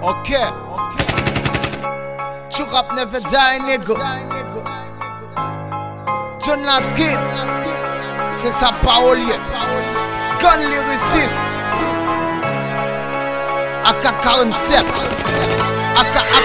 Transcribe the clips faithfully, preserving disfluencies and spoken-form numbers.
Ok, tu rap never die, nigga. John Laskin, c'est sa parole. Gun lyriciste. A K quarante-sept. A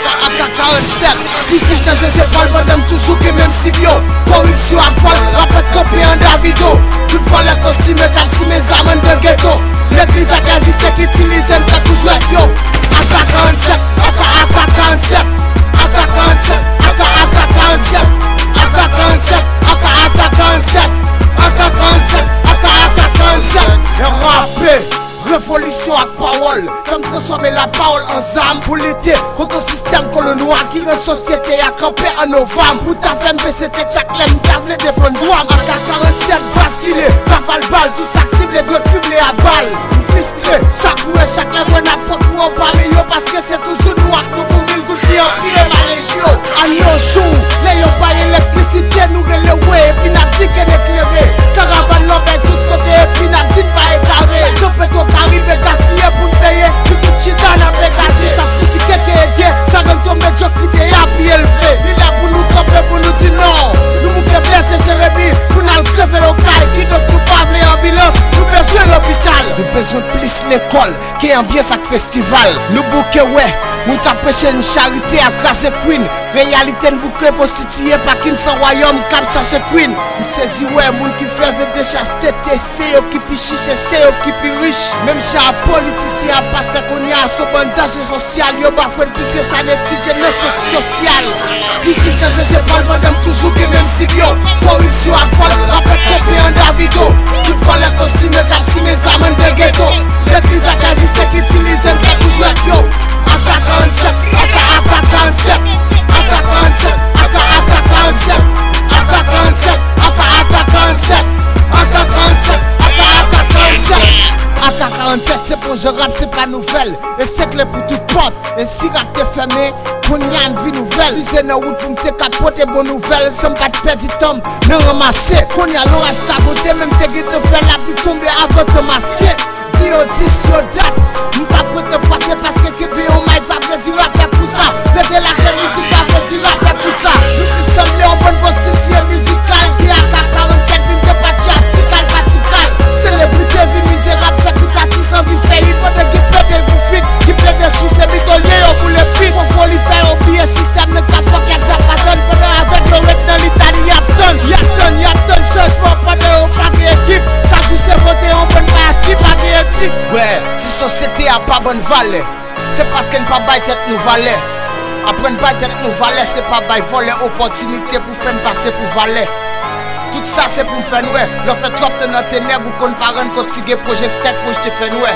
K quarante-sept. Ici chercher ses balles, madame toujours que même si bio. Corruption à vol, rappel copé en Davido. Toutefois les costumes tapent si mes amants de ghetto. L'église a des vices qui utilisent un tas toujours avec yo. A K quarante-sept, A K quarante-sept, A K quarante-sept, A K quarante-sept, A K quarante-sept, A K quarante-sept, A K quarante-sept, A K quarante-sept. Et rappé. Révolution avec parole, comme transformer la parole en arme pour l'été. Contre le système colonial qui rend société à camper en novembre. Pour ta femme, c'était chaque lème, table défendre droit. A K quarante-sept, basculé, rafale balle, tout ça cible et doit cubler à balle. Frustré, chaque roué, chaque lème, on a pas pour en parler, parce que c'est toujours noir. Nous pour mille gouttes qui ont tiré ma région. À nos jours, les yon pas électricité, nous relèvons, et puis n'a dit qu'elle est éclairée. Caravane l'obé, tout côté, et puis n'a dit pas écaré. Chopé ton arrive gaspiller pour nous payer. Tout tout chita n'a pas gardé. Ça critique qui est gay. Ça donne ton médiocrité à plus élevé. Il est pour nous tromper, pour nous dire non. Nous nous blessés chez Rémi. Pour nous crever le caille. Qui de coupable et ambulance. Nous besoin l'hôpital. Nous besoin plus l'école. Qui est bien ça festival. Nous bouquet ouais. Nous cap prêcher une charité à grâce Queen. Réalité nous bouquet prostitué par qui sans royaume cap chercher Queen. Nous saisi ouais. Moun qui fait de chasse tête. C'est eux qui pichent. C'est eux qui riche. Même si un politicien a passé qu'on y a son bandage social, yo bafoué puisque ça n'est pas de social. Ici, chercher ses balles, madame toujours que même si bio. Corruption à vol, rappel copé en Davido. Toutefois les costumes tapent si mes amants de ghetto. L'église a des vices qui utilisent un tas toujours avec yo. A K quarante-sept, A K quarante-sept, A K quarante-sept, A K quarante-sept, A K quarante-sept, A K quarante-sept, A K quarante-sept, A K quarante-sept. A K quarante-sept, c'est pour je rap, c'est pas nouvelle. Et c'est que pour toute porte. Et si rap t'es fermé, qu'on y a une vie nouvelle. Lisez nos routes pour me capoter bonne nouvelle. Sans pas de perdre du temps, non ramasser. Qu'on y a l'orage cagoté, même t'es guetté faire la pluie tomber avant de masquer. Dis au dix, yo date. M'pas pour te passer parce que qui peut au mic pas vrai dire rap pour ça. Mettez la crème musique pas vrai dire rap pour ça. Nous qui sommes les en bonne prostituée musicale. Qui a K quarante-sept, vine de patch article, patical. Célébrité, vie misérable, fait tout à tout sans vie fait. Il faut de qui plaît des bouffines, qui plaît des sous ces bitoliers, on vous le pique. Faut faut lui faire oublier système, ne pas fuck y'a que ça pas donne. Pendant avec le rec dans l'Italie, y'a tonne, y'a tonne, y'a tonne. Changement, pas de haut, pas d'équipe. Chaque jour c'est voté, on peut pas skip, pas d'éthique. Ouais, si société a pas bonne valeur, c'est parce qu'elle n'a pas bail tête nous valeur. Après une bail tête nous valeur, c'est pas bail voler opportunité pour faire passer pour valeur. Tout ça c'est pour me faire nouer. Le fait trop de notre ténèbres ou qu'on parle quand tu as projet tête pour je te faire nouer.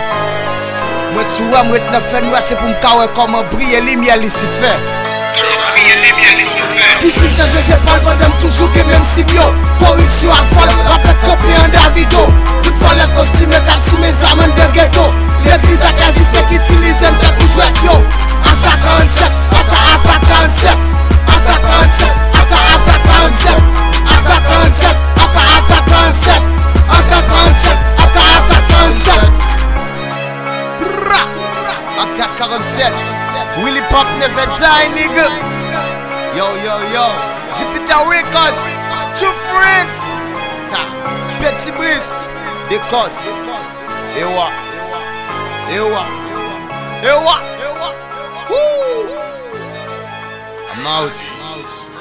Moi souvent moi te faire nouer c'est pour me carrer comment briller lumière ici fait. Ici chercher c'est pas madame toujours que même si bio. Corruption à vol, rappel copé en Davido. Toutefois les costumes tapent si mes amants de ghetto. L'église a des vices qui utilisent un tas toujours avec yo. A K quarante-sept, A K quarante-sept, A K quarante-sept, A K quarante-sept, A K quarante-sept, A K quarante-sept, A K quarante-sept, A K quarante-sept. A K quarante-sept, Willy Pop never die, nigga. Yo, yo, yo, Jupiter Records, Two Friends, Petit Brice, Décosse, Ewa, Ewa, Ewa, Ewa, I'm out.